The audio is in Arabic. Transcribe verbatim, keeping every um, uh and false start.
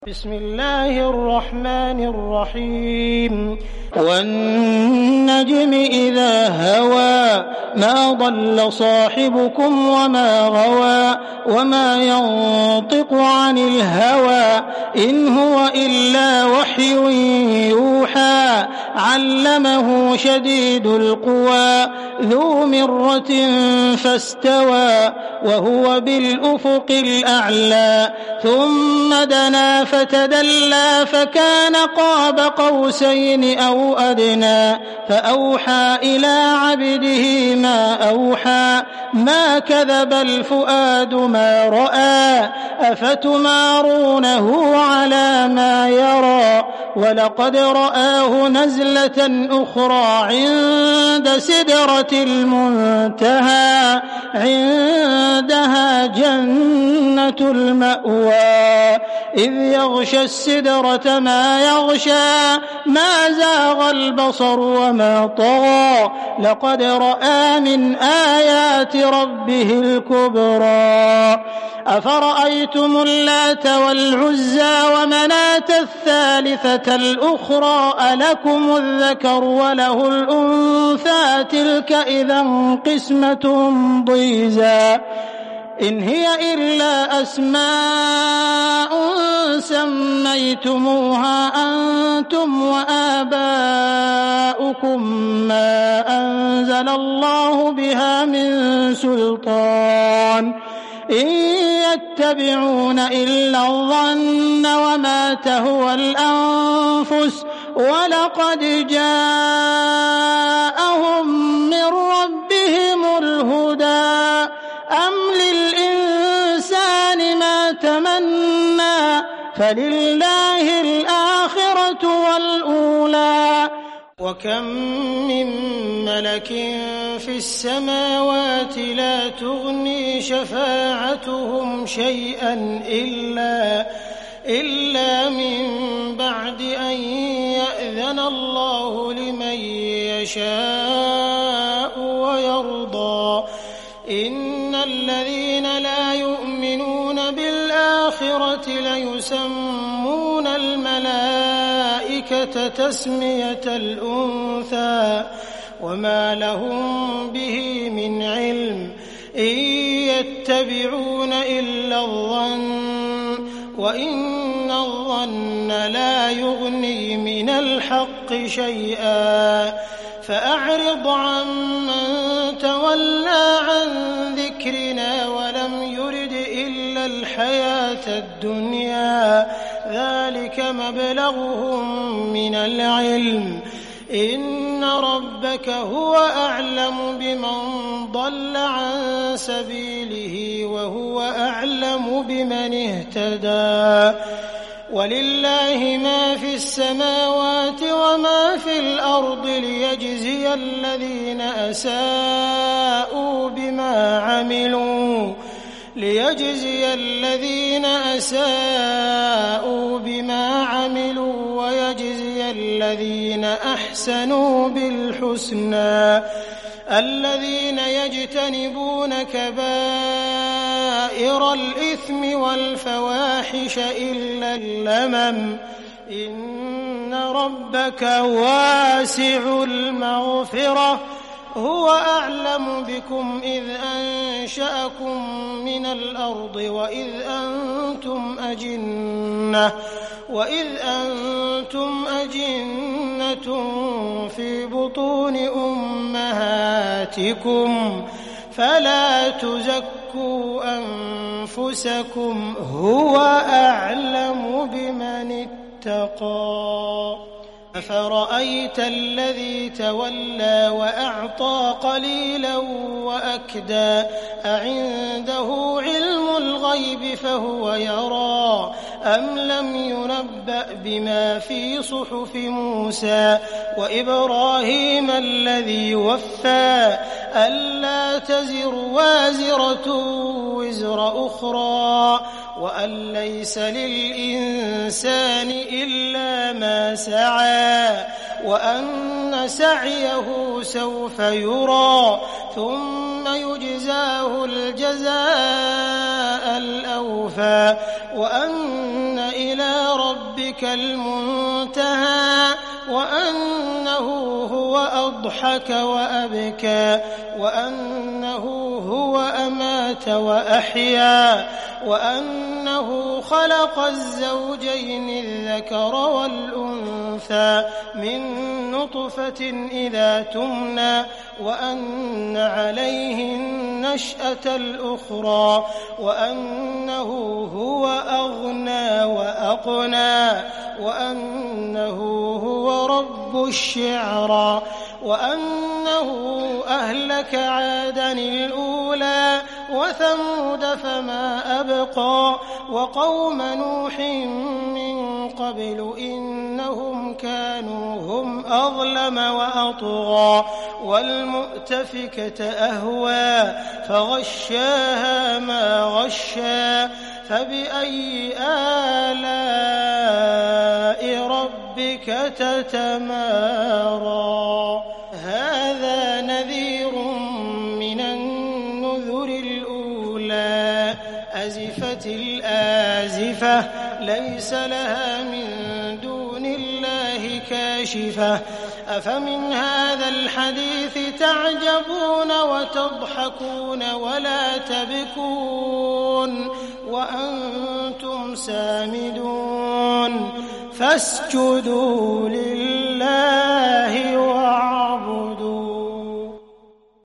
بسم الله الرحمن الرحيم والنجم إذا هوى ما ضل صاحبكم وما غوى وما ينطق عن الهوى إن هو إلا وحي يوحى علمه شديد القوى ذو مرة فاستوى وهو بالأفق الأعلى ثم دنا فتدلى فكان قاب قوسين أو أدنى فأوحى إلى عبده ما أوحى ما كذب الفؤاد ما رأى أفتمارونه على ما يرى ولقد رآه نزلة أخرى عند سدرة المنتهى عندها جنة المأوى إذ يغشى السدرة ما يغشى ما زاغ البصر وما طغى لقد رأى من آيات ربه الكبرى أفرأيتم اللات والعزى ومناة الثالثة الأخرى ألكم الذكر وله الأنثى تلك إذا قسمة ضيزى إن هي إلا أسماء سميتموها أنتم وآباؤكم ما أنزل الله بها من سلطان إن يتبعون إلا الظن وما تهوى الأنفس ولقد جاءهم من ربهم الهدى أم للإنسان ما تمنى فلله الآخرة والأولى وكم من ملك في السماوات لا تغني شفاعتهم شيئا إلا إلا من بعد أن يأذن الله لمن يشاء ويرضى إن الذين لا يؤمنون بالآخرة ليسمون الملائكة تسمية الأنثى وما لهم به من علم إن يتبعون إلا الظن وإن الظن لا يغني من الحق شيئا فأعرض عمن تولى عن ذكرنا ولم يرد إلا الحياة الدنيا ذلك مبلغهم من العلم إن ربك هو أعلم بمن ضل عن سبيله وهو أعلم بمن اهتدى ولله ما في السماوات وما في الأرض ليجزي الذين أساءوا بما عملوا ليجزي الذين أساءوا بما عملوا ويجزي الذين أحسنوا بالحسنى الذين يجتنبون كبائر الإثم والفواحش إلا اللمم إن ربك واسع المغفرة هو أعلم بكم إذ أنشأكم من الأرض وإذ أنتم أجنة وإذ أنتم أجنة في بطون أمهاتكم فلا تزكوا أنفسكم هو أعلم بمن اتقى أفرأيت الذي تولى وأعطى قليلا وأكدى أعنده علم الغيب فهو يرى أم لم ينبأ بما في صحف موسى وإبراهيم الذي وفى ألا تزر وازرة وزر أخرى وأن ليس للإنسان إلا ما سعى وأن سعيه سوف يرى ثم يجزاه الجزاء الأوفى وأن إلى ربك المنتهى وأنه هو أضحك وأبكى وأنه هو أمات وأحيا وأنه خلق الزوجين الذكر والأنثى من نطفة إذا تمنى وأن عليه النشأة الأخرى وأنه هو أغنى وأقنى وأنه هو رب الشعرى وأنه أهلك عادا الأولى وثمود فما أبقى وقوم نوح من قبل إنهم كانوا هم أظلم وأطغى والمؤتفكة أهوى فغشاها ما غشى فبأي آلاء ربك تتمارى هذا نذير من النذر الأولى أزفت الآزفة ليس لها من دون الله كاشفة أفمن هذا الحديث تعجبون وتضحكون ولا تبكون وأنتم سامدون فاسجدوا لله